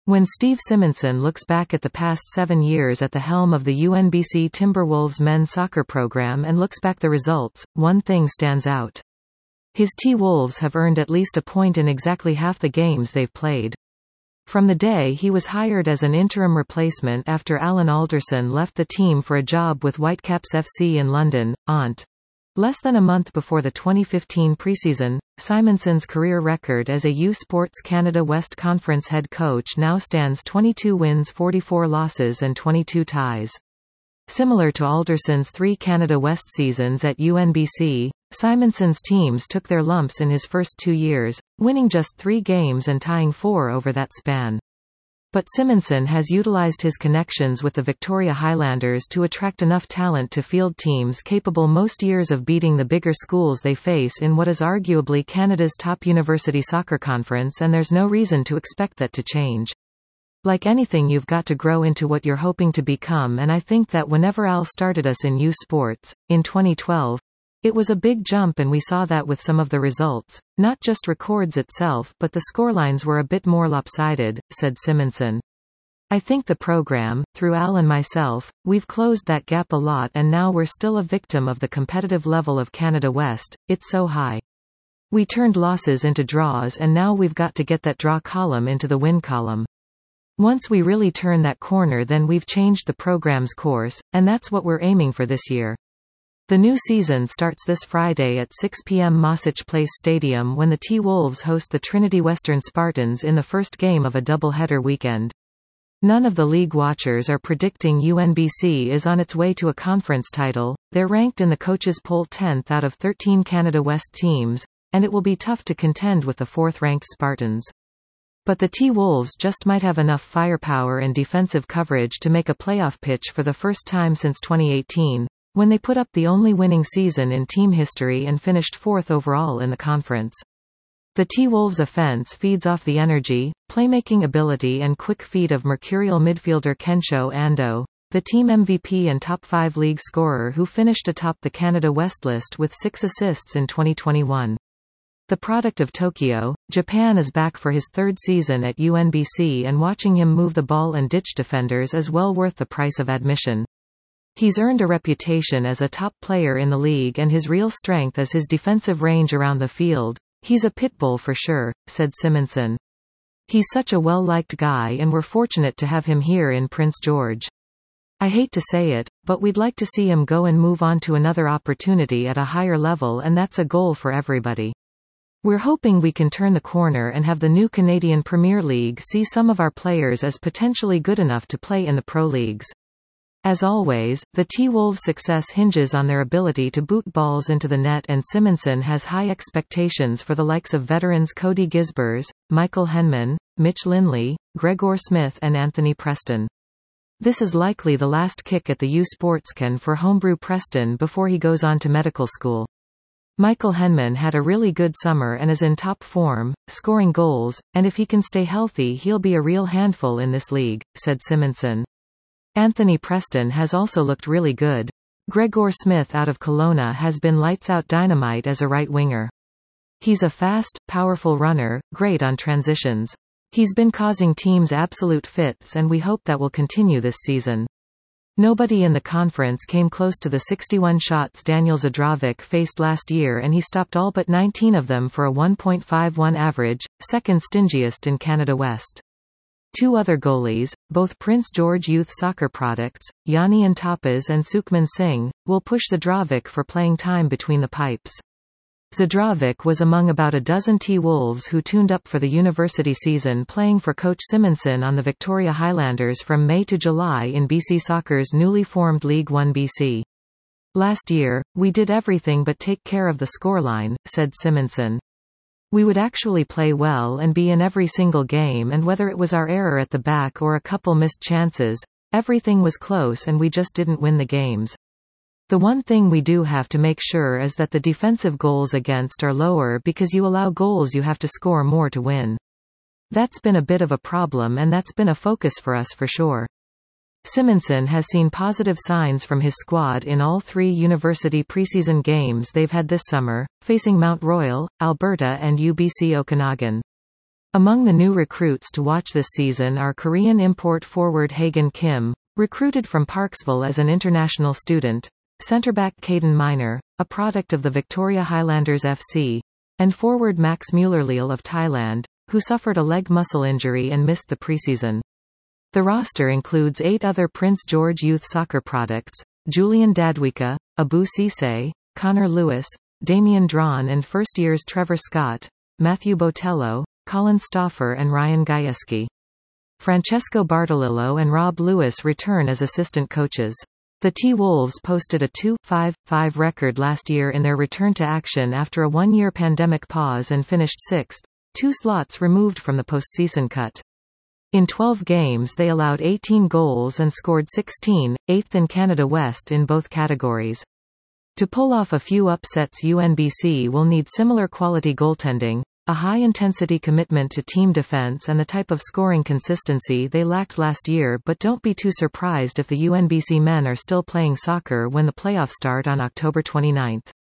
When Steve Simonson looks back at the past 7 years at the helm of the UNBC Timberwolves men's soccer program and looks back the results, one thing stands out. His T-Wolves have earned at least a point in exactly half the games they've played. From the day he was hired as an interim replacement after Alan Alderson left the team for a job with Whitecaps FC in London, Ont. Less than a month before the 2015 preseason, Simonson's career record as a U Sports Canada West Conference head coach now stands 22 wins, 44 losses and 22 ties. Similar to Alderson's 3 Canada West seasons at UNBC, Simonson's teams took their lumps in his first 2 years, winning just 3 games and tying 4 over that span. But Simonson has utilized his connections with the Victoria Highlanders to attract enough talent to field teams capable most years of beating the bigger schools they face in what is arguably Canada's top university soccer conference, and there's no reason to expect that to change. Like anything, you've got to grow into what you're hoping to become, and I think that whenever Al started us in U Sports, in 2012, it was a big jump, and we saw that with some of the results, not just records itself, but the scorelines were a bit more lopsided, said Simonson. I think the program, through Al and myself, we've closed that gap a lot, and now we're still a victim of the competitive level of Canada West. It's so high. We turned losses into draws, and now we've got to get that draw column into the win column. Once we really turn that corner, then we've changed the program's course, and that's what we're aiming for this year. The new season starts this Friday at 6 p.m. Mossach Place Stadium when the T-Wolves host the Trinity Western Spartans in the first game of a double-header weekend. None of the league watchers are predicting UNBC is on its way to a conference title. They're ranked in the coaches' poll 10th out of 13 Canada West teams, and it will be tough to contend with the 4th-ranked Spartans. But the T-Wolves just might have enough firepower and defensive coverage to make a playoff pitch for the first time since 2018, when they put up the only winning season in team history and finished 4th overall in the conference. The T-Wolves' offense feeds off the energy, playmaking ability and quick feet of mercurial midfielder Kensho Ando, the team MVP and top 5 league scorer who finished atop the Canada West list with 6 assists in 2021. The product of Tokyo, Japan is back for his 3rd season at UNBC, and watching him move the ball and ditch defenders is well worth the price of admission. He's earned a reputation as a top player in the league, and his real strength is his defensive range around the field. He's a pit bull for sure, said Simonson. He's such a well-liked guy, and we're fortunate to have him here in Prince George. I hate to say it, but we'd like to see him go and move on to another opportunity at a higher level, and that's a goal for everybody. We're hoping we can turn the corner and have the new Canadian Premier League see some of our players as potentially good enough to play in the pro leagues. As always, the T-Wolves' success hinges on their ability to boot balls into the net, and Simonson has high expectations for the likes of veterans Cody Gisbers, Michael Henman, Mitch Lindley, Gregor Smith and Anthony Preston. This is likely the last kick at the U Sports can for homebrew Preston before he goes on to medical school. Michael Henman had a really good summer and is in top form, scoring goals, and if he can stay healthy he'll be a real handful in this league, said Simonson. Anthony Preston has also looked really good. Gregor Smith out of Kelowna has been lights-out dynamite as a right winger. He's a fast, powerful runner, great on transitions. He's been causing teams absolute fits, and we hope that will continue this season. Nobody in the conference came close to the 61 shots Daniel Zadrovic faced last year, and he stopped all but 19 of them for a 1.51 average, second stingiest in Canada West. 2 other goalies, both Prince George youth soccer products, Yanni Antapas and Sukhman Singh, will push Zadrovic for playing time between the pipes. Zadrovic was among about a dozen T-Wolves who tuned up for the university season, playing for Coach Simonson on the Victoria Highlanders from May to July in BC Soccer's newly formed League One BC. Last year, we did everything but take care of the scoreline, said Simonson. We would actually play well and be in every single game, and whether it was our error at the back or a couple missed chances, everything was close and we just didn't win the games. The one thing we do have to make sure is that the defensive goals against are lower, because you allow goals you have to score more to win. That's been a bit of a problem, and that's been a focus for us for sure. Simonson has seen positive signs from his squad in all 3 university preseason games they've had this summer, facing Mount Royal, Alberta and UBC Okanagan. Among the new recruits to watch this season are Korean import forward Hagan Kim, recruited from Parksville as an international student, centre-back Caden Minor, a product of the Victoria Highlanders FC, and forward Max Muellerleal of Thailand, who suffered a leg muscle injury and missed the preseason. The roster includes 8 other Prince George youth soccer products: Julian Dadwika, Abu Cisse, Connor Lewis, Damian Drawn and first years Trevor Scott, Matthew Botello, Colin Stauffer and Ryan Gajewski. Francesco Bartolillo and Rob Lewis return as assistant coaches. The T-Wolves posted a 2-5-5 record last year in their return to action after a one-year pandemic pause and finished 6th, 2 slots removed from the postseason cut. In 12 games they allowed 18 goals and scored 16, 8th in Canada West in both categories. To pull off a few upsets, UNBC will need similar quality goaltending, a high-intensity commitment to team defense and the type of scoring consistency they lacked last year, but don't be too surprised if the UNBC men are still playing soccer when the playoffs start on October 29.